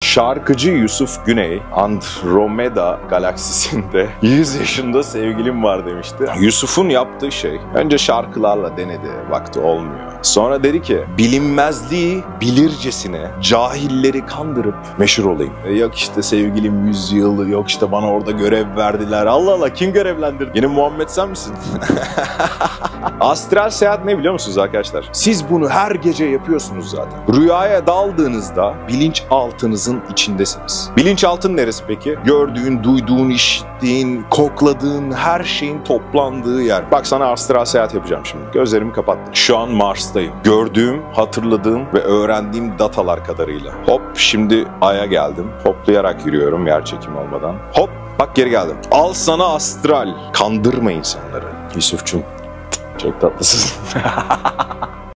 Şarkıcı Yusuf Güney, Andromeda galaksisinde 100 yaşında sevgilim var demişti. Yusuf'un yaptığı şey, önce şarkılarla denedi, baktı olmuyor. Sonra dedi ki, bilinmezliği bilircesine cahilleri kandırıp meşhur olayım. Yok işte sevgilim 100 yıl, yok işte bana orada görev verdiler. Allah Allah, kim görevlendirdi? Yine Muhammed sen misin? Astral seyahat ne biliyor musunuz arkadaşlar? Siz bunu her gece yapıyorsunuz zaten. Rüyaya daldığınızda bilinçaltınızın içindesiniz. Bilinçaltın neresi peki? Gördüğün, duyduğun, işittiğin, kokladığın her şeyin toplandığı yer. Bak sana astral seyahat yapacağım şimdi. Gözlerimi kapattım. Şu an Mars'tayım. Gördüğüm, hatırladığım ve öğrendiğim datalar kadarıyla. Hop şimdi Ay'a geldim. Hoplayarak yürüyorum yer çekimi olmadan. Hop bak geri geldim. Al sana astral. Kandırma insanları. Yusuf'cum çok tatlısın.